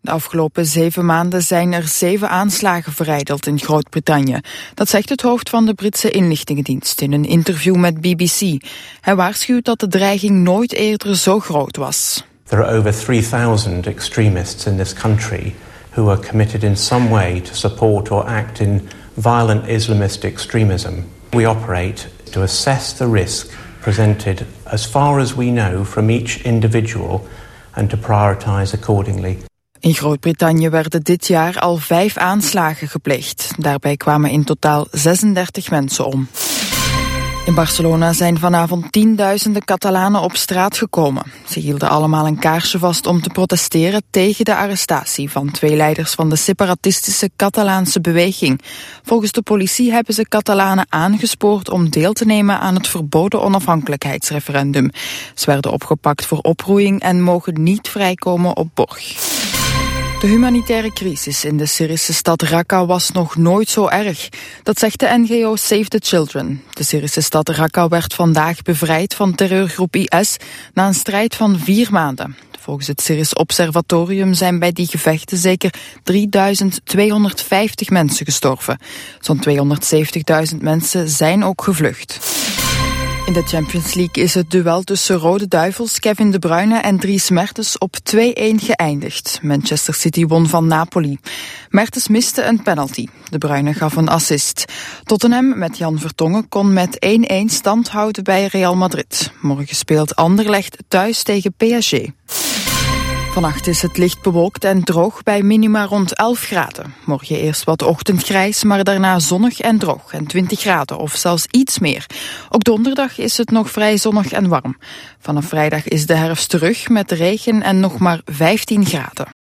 De afgelopen 7 maanden zijn er 7 aanslagen verijdeld in Groot-Brittannië. Dat zegt het hoofd van de Britse inlichtingendienst in een interview met BBC. Hij waarschuwt dat de dreiging nooit eerder zo groot was. There are over 3,000 extremists in this country who are committed in some way to support or act in violent Islamist extremism. We operate to assess the risk presented as far as we know from each individual and to prioritize accordingly. In Groot-Brittannië werden dit jaar al 5 aanslagen gepleegd. Daarbij kwamen in totaal 36 mensen om. In Barcelona zijn vanavond tienduizenden Catalanen op straat gekomen. Ze hielden allemaal een kaarsje vast om te protesteren tegen de arrestatie van 2 leiders van de separatistische Catalaanse beweging. Volgens de politie hebben ze Catalanen aangespoord om deel te nemen aan het verboden onafhankelijkheidsreferendum. Ze werden opgepakt voor oproeiing en mogen niet vrijkomen op borg. De humanitaire crisis in de Syrische stad Raqqa was nog nooit zo erg. Dat zegt de NGO Save the Children. De Syrische stad Raqqa werd vandaag bevrijd van terreurgroep IS na een strijd van 4 maanden. Volgens het Syrisch Observatorium zijn bij die gevechten zeker 3.250 mensen gestorven. Zo'n 270.000 mensen zijn ook gevlucht. In de Champions League is het duel tussen Rode Duivels, Kevin De Bruyne en Dries Mertens op 2-1 geëindigd. Manchester City won van Napoli. Mertens miste een penalty. De Bruyne gaf een assist. Tottenham met Jan Vertongen kon met 1-1 stand houden bij Real Madrid. Morgen speelt Anderlecht thuis tegen PSG. Vannacht is het licht bewolkt en droog bij minima rond 11 graden. Morgen eerst wat ochtendgrijs, maar daarna zonnig en droog en 20 graden of zelfs iets meer. Ook donderdag is het nog vrij zonnig en warm. Vanaf vrijdag is de herfst terug met regen en nog maar 15 graden.